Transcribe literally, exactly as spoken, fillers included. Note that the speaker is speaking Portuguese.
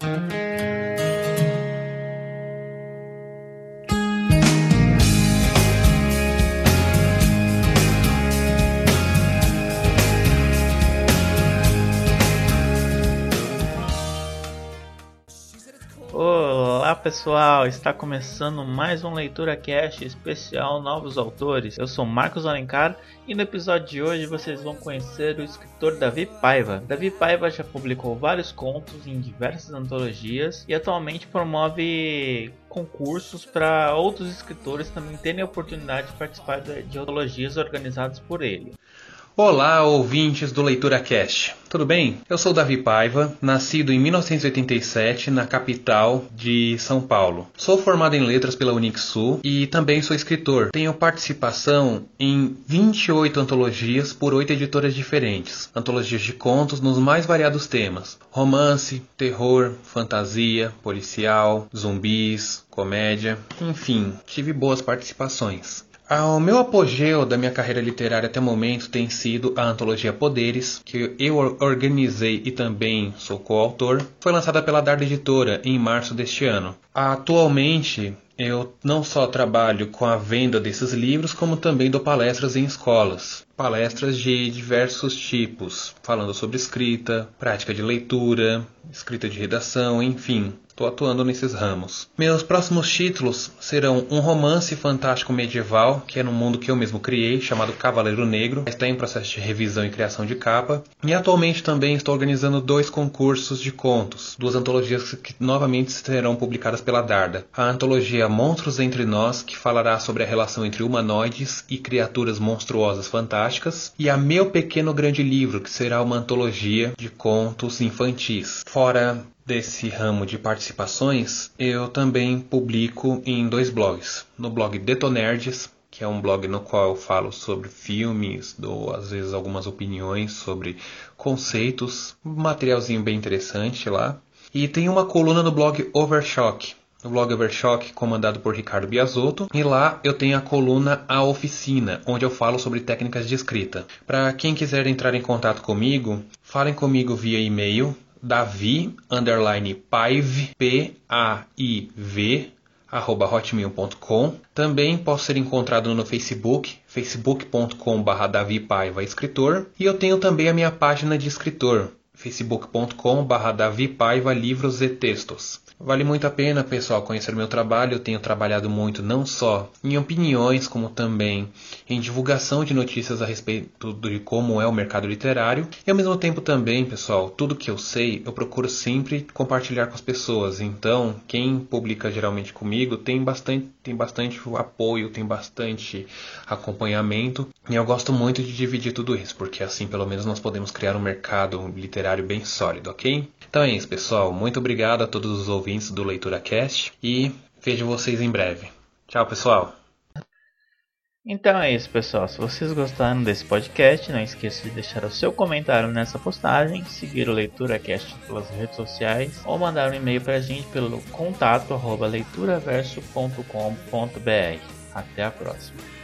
Olá pessoal, está começando mais um Leitura Cast especial Novos Autores. Eu sou Marcos Alencar e no episódio de hoje vocês vão conhecer o escritor Davi Paiva. Davi Paiva já publicou vários contos em diversas antologias e atualmente promove concursos para outros escritores também terem a oportunidade de participar de antologias organizadas por ele. Olá, ouvintes do Leitura Cast. Tudo bem? Eu sou Davi Paiva, nascido em mil novecentos e oitenta e sete na capital de São Paulo. Sou formado em letras pela Unixul e também sou escritor. Tenho participação em vinte e oito antologias por oito editoras diferentes. Antologias de contos nos mais variados temas: romance, terror, fantasia, policial, zumbis, comédia, enfim, tive boas participações. O meu apogeu da minha carreira literária até o momento tem sido a antologia Poderes, que eu organizei e também sou coautor. Foi lançada pela Dardo Editora em março deste ano. Atualmente, eu não só trabalho com a venda desses livros, como também dou palestras em escolas. Palestras de diversos tipos, falando sobre escrita, prática de leitura, escrita de redação, enfim. Estou atuando nesses ramos. Meus próximos títulos serão um romance fantástico medieval, que é no mundo que eu mesmo criei, chamado Cavaleiro Negro. Está em processo de revisão e criação de capa. E atualmente também estou organizando dois concursos de contos, duas antologias que novamente serão publicadas pela Darda. A antologia Monstros Entre Nós, que falará sobre a relação entre humanoides e criaturas monstruosas fantásticas. E a Meu Pequeno Grande Livro, que será uma antologia de contos infantis. Fora desse ramo de participações, eu também publico em dois blogs. No blog Detonerds, que é um blog no qual eu falo sobre filmes, dou às vezes algumas opiniões sobre conceitos, um materialzinho bem interessante lá. E tem uma coluna no blog Overshock, no blog Overshock, comandado por Ricardo Biasotto, e lá eu tenho a coluna A Oficina, onde eu falo sobre técnicas de escrita. Para quem quiser entrar em contato comigo, falem comigo via e-mail, Davi, underline, Paiv, P A I V, arroba hotmail ponto com. Também posso ser encontrado no Facebook, facebook ponto com barra Davi Paiva Escritor. E eu tenho também a minha página de escritor, facebook ponto com barra Davi Paiva Livros e Textos. Vale muito a pena, pessoal, conhecer meu trabalho. Eu tenho trabalhado muito não só em opiniões, como também em divulgação de notícias a respeito de como é o mercado literário. E ao mesmo tempo também, pessoal, tudo que eu sei, eu procuro sempre compartilhar com as pessoas. Então, quem publica geralmente comigo tem bastante, tem bastante apoio, tem bastante acompanhamento. E eu gosto muito de dividir tudo isso, porque assim pelo menos nós podemos criar um mercado literário bem sólido, ok? Então é isso, pessoal. Muito obrigado a todos os ouvintes do Leitura Cast e vejo vocês em breve. Tchau, pessoal. Então é isso, pessoal. Se vocês gostaram desse podcast, não esqueça de deixar o seu comentário nessa postagem, seguir o Leitura Cast pelas redes sociais ou mandar um e-mail para a gente pelo contato arroba leituraverso ponto com ponto br. Até a próxima.